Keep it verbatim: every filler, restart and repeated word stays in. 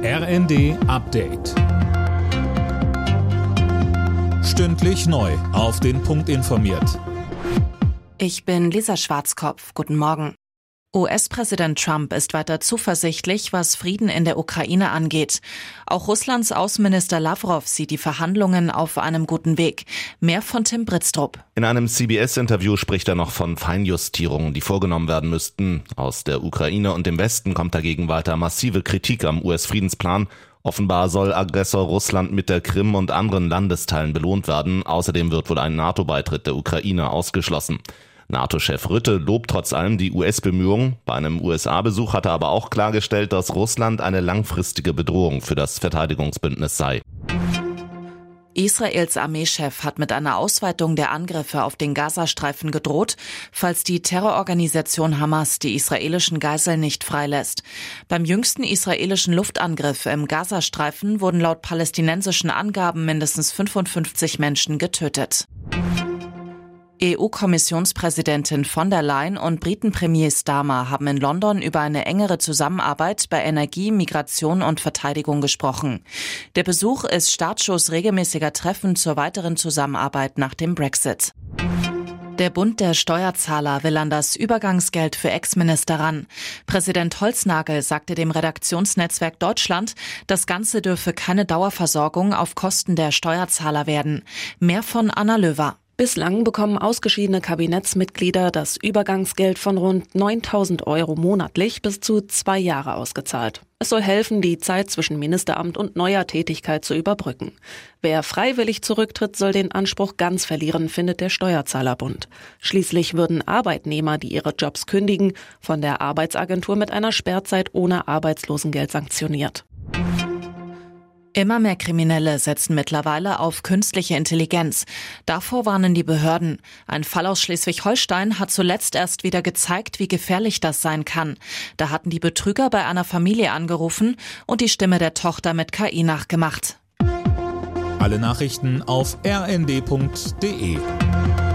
R N D Update. Stündlich neu auf den Punkt informiert. Ich bin Lisa Schwarzkopf. Guten Morgen. U S-Präsident Trump ist weiter zuversichtlich, was Frieden in der Ukraine angeht. Auch Russlands Außenminister Lavrov sieht die Verhandlungen auf einem guten Weg. Mehr von Tim Britztrup. In einem C B S-Interview spricht er noch von Feinjustierungen, die vorgenommen werden müssten. Aus der Ukraine und dem Westen kommt dagegen weiter massive Kritik am U S-Friedensplan. Offenbar soll Aggressor Russland mit der Krim und anderen Landesteilen belohnt werden. Außerdem wird wohl ein NATO-Beitritt der Ukraine ausgeschlossen. NATO-Chef Rutte lobt trotz allem die U S-Bemühungen. Bei einem U S A-Besuch hat er aber auch klargestellt, dass Russland eine langfristige Bedrohung für das Verteidigungsbündnis sei. Israels Armeechef hat mit einer Ausweitung der Angriffe auf den Gazastreifen gedroht, falls die Terrororganisation Hamas die israelischen Geiseln nicht freilässt. Beim jüngsten israelischen Luftangriff im Gazastreifen wurden laut palästinensischen Angaben mindestens fünfundfünfzig Menschen getötet. E U-Kommissionspräsidentin von der Leyen und Briten-Premier Starmer haben in London über eine engere Zusammenarbeit bei Energie, Migration und Verteidigung gesprochen. Der Besuch ist Startschuss regelmäßiger Treffen zur weiteren Zusammenarbeit nach dem Brexit. Der Bund der Steuerzahler will an das Übergangsgeld für Ex-Minister ran. Präsident Holznagel sagte dem Redaktionsnetzwerk Deutschland, das Ganze dürfe keine Dauerversorgung auf Kosten der Steuerzahler werden. Mehr von Anna Löwer. Bislang bekommen ausgeschiedene Kabinettsmitglieder das Übergangsgeld von rund neuntausend Euro monatlich bis zu zwei Jahre ausgezahlt. Es soll helfen, die Zeit zwischen Ministeramt und neuer Tätigkeit zu überbrücken. Wer freiwillig zurücktritt, soll den Anspruch ganz verlieren, findet der Steuerzahlerbund. Schließlich würden Arbeitnehmer, die ihre Jobs kündigen, von der Arbeitsagentur mit einer Sperrzeit ohne Arbeitslosengeld sanktioniert. Immer mehr Kriminelle setzen mittlerweile auf künstliche Intelligenz. Davor warnen die Behörden. Ein Fall aus Schleswig-Holstein hat zuletzt erst wieder gezeigt, wie gefährlich das sein kann. Da hatten die Betrüger bei einer Familie angerufen und die Stimme der Tochter mit K I nachgemacht. Alle Nachrichten auf r n d punkt d e.